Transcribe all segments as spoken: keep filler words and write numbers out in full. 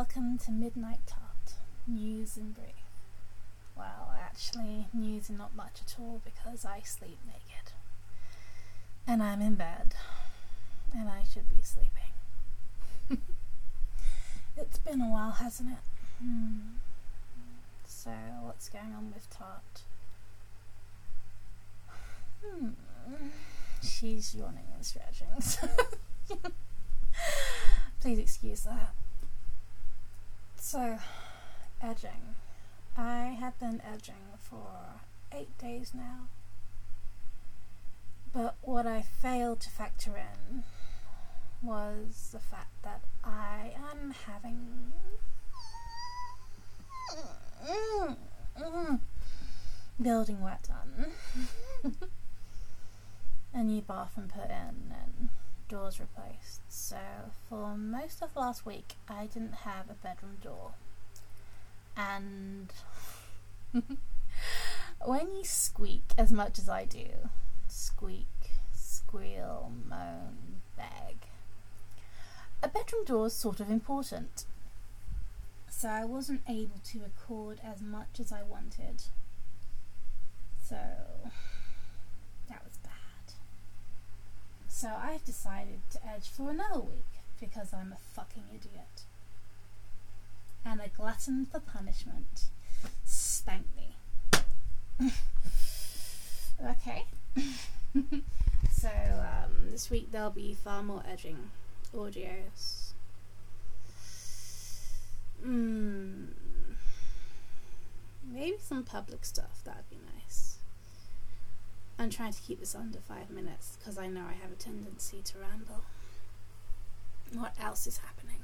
welcome to Midnight Tart, news and brief. Well, actually, news and not much at all because I sleep naked. And I'm in bed. And I should be sleeping. It's been a while, hasn't it? Hmm. So, what's going on with Tart? Hmm. She's yawning and stretching. Please excuse that. So, edging. I have been edging for eight days now. But what I failed to factor in was the fact that I am having building work done. A new bathroom put in and doors replaced. So for most of last week I didn't have a bedroom door. And when you squeak as much as I do, squeak, squeal, moan, beg, a bedroom door is sort of important. So I wasn't able to record as much as I wanted. So that was bad. So I've decided to edge for another week because I'm a fucking idiot. And a glutton for punishment. Spank me. Okay. So um, this week there'll be far more edging audios. Hmm. Maybe some public stuff, that'd be nice. I'm trying to keep this under five minutes because I know I have a tendency to ramble. What else is happening?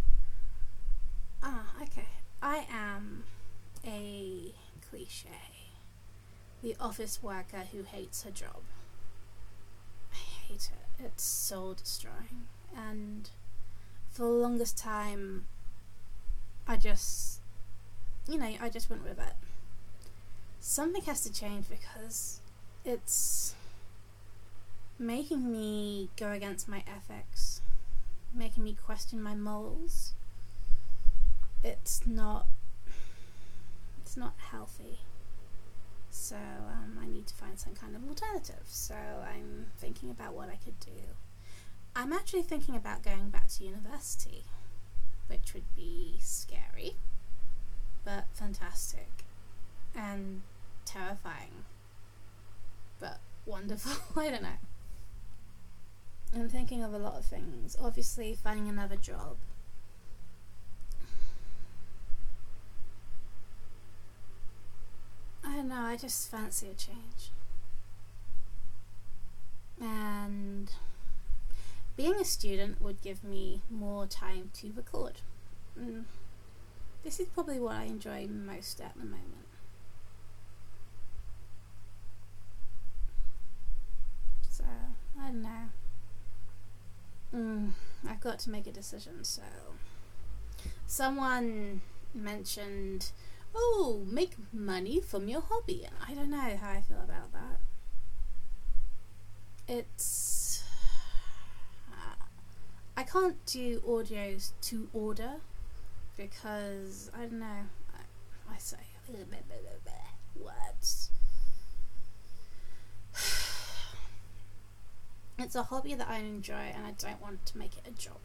Ah, okay. I am a cliche. The office worker who hates her job. I hate it. It's soul destroying. And for the longest time, I just, you know, I just went with it. Something has to change because it's making me go against my ethics, making me question my morals. It's not, it's not healthy. So um, I need to find some kind of alternative. So I'm thinking about what I could do. I'm actually thinking about going back to university, which would be scary, but fantastic and terrifying, but wonderful. I don't know. I'm thinking of a lot of things. Obviously, finding another job. I don't know, I just fancy a change. And being a student would give me more time to record. Mm. This is probably what I enjoy most at the moment. So, I don't know. Mm, I've got to make a decision, so... Someone mentioned, oh, make money from your hobby. And I don't know how I feel about that. It's... Uh, I can't do audios to order because, I don't know, I, I say words. It's a hobby that I enjoy and I don't want to make it a job.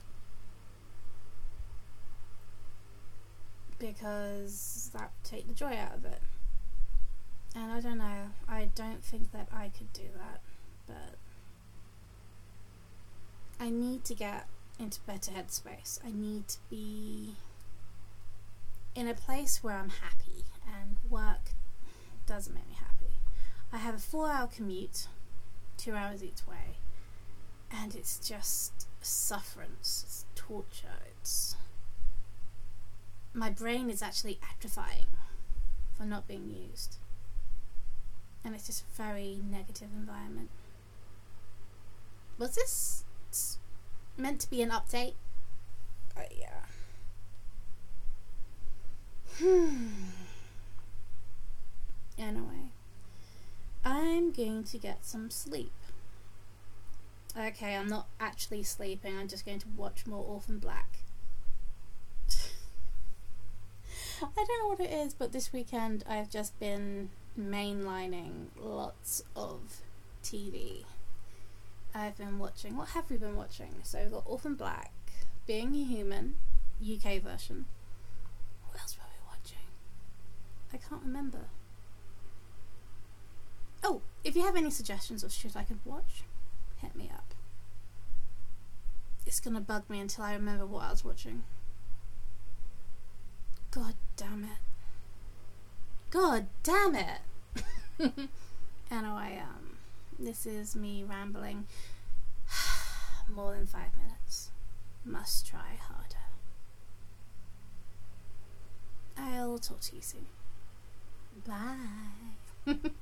Because that would take the joy out of it. And I don't know, I don't think that I could do that, but I need to get into better headspace. I need to be in a place where I'm happy, and work doesn't make me happy. I have a four hour commute, two hours each way, and it's just sufferance, it's torture, it's... My brain is actually atrophying for not being used. And it's just a very negative environment. Was this meant to be an update? Oh, yeah. Hmm. Anyway. I'm going to get some sleep. Okay, I'm not actually sleeping. I'm just going to watch more Orphan Black. I don't know what it is, but this weekend I've just been mainlining lots of T V. I've been watching, what have we been watching? So we've got Orphan Black, Being a Human, U K version. What else were we watching? I can't remember. Oh, if you have any suggestions of shit I could watch, hit me up. It's gonna bug me until I remember what I was watching. God damn it. God damn it! Anyway, um, this is me rambling. More than five minutes. Must try harder. I'll talk to you soon. Bye.